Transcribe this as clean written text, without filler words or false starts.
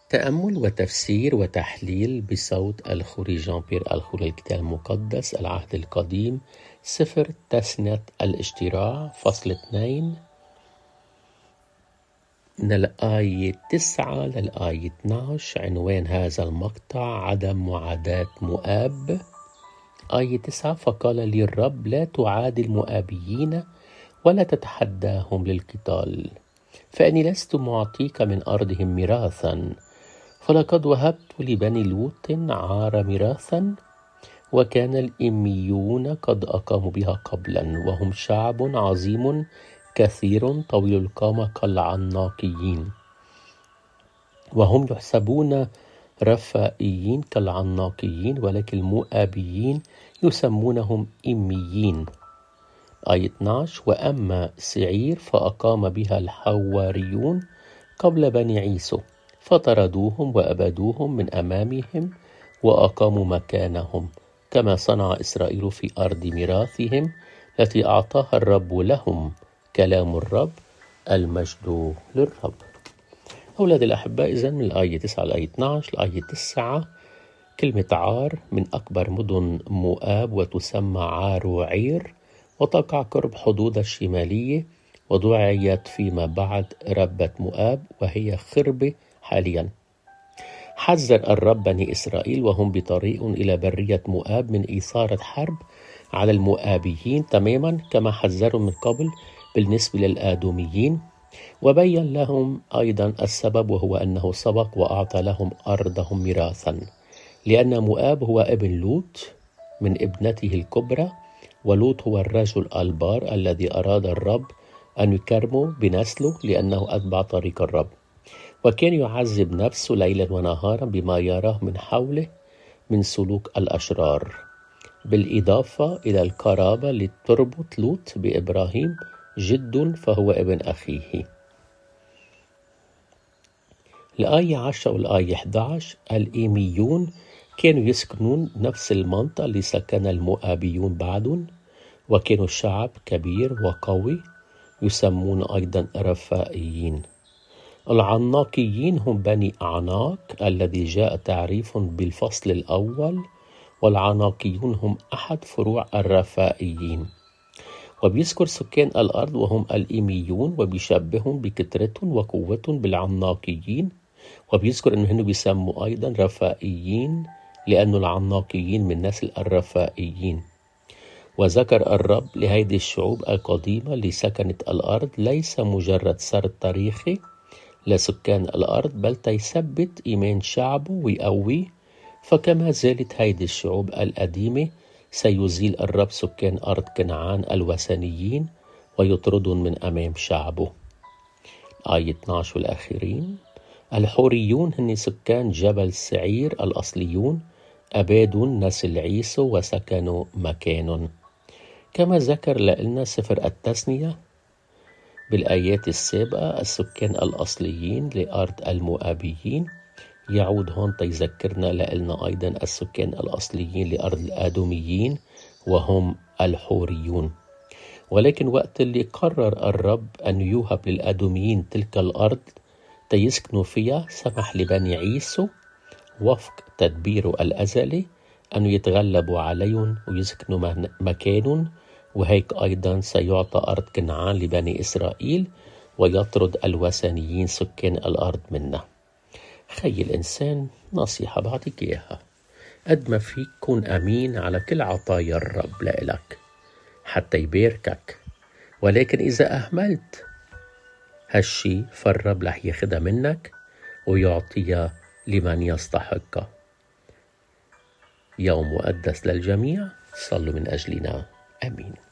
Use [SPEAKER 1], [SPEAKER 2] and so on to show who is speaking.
[SPEAKER 1] تأمل وتفسير وتحليل بصوت الخوري جان بيير الخوري الكتاب المقدس العهد القديم سفر تثنية الاشتراع فصل 2 من الآية 9 للآية 12. عنوان هذا المقطع عدم معاداة مؤاب. آية 9: فقال لي الرب لا تعادي المؤابيين ولا تتحداهم للقتال، فإني لست معطيك من أرضهم ميراثا، فلقد وهبت لبني لوط عار ميراثا، وكان الإميون قد أقاموا بها قبلا، وهم شعب عظيم كثير طويل القامة كالعناقيين، وهم يحسبون رفائيين كالعناقيين، ولكن المؤابيين يسمونهم إميين. آية 12: وأما سعير فأقام بها الحواريون قبل بني عيسو، فطردوهم وأبدوهم من أمامهم وأقاموا مكانهم، كما صنع إسرائيل في أرض ميراثهم التي أعطاها الرب لهم. كلام الرب، المجد للرب. أولاد الأحباء، إذن من الآية 9 لآية 12. الآية 9: كلمة عار من أكبر مدن مؤاب، وتسمى عاروعير، وتقع قرب حدود الشمالية، ودعيت فيما بعد ربة مؤاب، وهي خربة حاليا. حذر الرب بني إسرائيل وهم بطريق إلى برية مؤاب من إثارة حرب على المؤابيين، تماما كما حذروا من قبل بالنسبة للآدوميين، وبين لهم أيضا السبب، وهو أنه سبق وأعطى لهم أرضهم ميراثا، لأن مؤاب هو ابن لوط من ابنته الكبرى، ولوط هو الرجل البار الذي أراد الرب أن يكرمه بنسله لأنه أتبع طريق الرب، وكان يعذب نفسه ليلا ونهارا بما يراه من حوله من سلوك الأشرار، بالإضافة إلى القرابة اللي تربط لوط بإبراهيم جد، فهو ابن أخيه. الآية 10 والآية 11: الإيميون كانوا يسكنون نفس المنطقة اللي سكن المؤابيون بعدهم، وكانوا شعب كبير وقوي، يسمون أيضا رفائيين. العناقيين هم بني عناق الذي جاء تعريف بالفصل الأول، والعناقيون هم أحد فروع الرفائيين، وبيذكر سكان الأرض وهم الإيميون، وبيشبههم بكثرتهم وقوتهم بالعناقيين، وبيذكر أنهم بيسموا أيضا رفائيين لأن العناقيين من نسل الرفائيين. وذكر الرب لهذه الشعوب القديمة اللي سكنت الأرض ليس مجرد سرد تاريخي لسكان الأرض، بل تيثبت إيمان شعبه ويقويه، فكما زالت هذه الشعوب القديمة سيزيل الرب سكان أرض كنعان الوثنيين ويطردهم من أمام شعبه. آية 12 والآخرين: الحوريون هن سكان جبل سعير الأصليون، أبادوا نسل عيسو وسكنوا مكانهم، كما ذكر لنا سفر التثنية بالآيات السابقة. السكان الأصليين لأرض المؤابيين يعود هون تيذكرنا لنا أيضا السكان الأصليين لأرض الآدوميين وهم الحوريون. ولكن وقت اللي قرر الرب أن يوهب للآدوميين تلك الأرض تيسكنوا فيها، سمح لبني عيسو وفق تدبيره الأزلي أن يتغلبوا عليهم ويسكنوا مكانهم، وهيك أيضا سيعطى أرض كنعان لبني إسرائيل ويطرد الوثنيين سكان الأرض منها. خي الإنسان، نصيحة بعطيك إياها: قد ما فيك كون أمين على كل عطايا الرب لإلك حتى يباركك، ولكن إذا أهملت هالشي فالرب رح ياخدها منك ويعطيها لمن يستحقها. يوم مقدس للجميع، صلوا من أجلنا. آمين.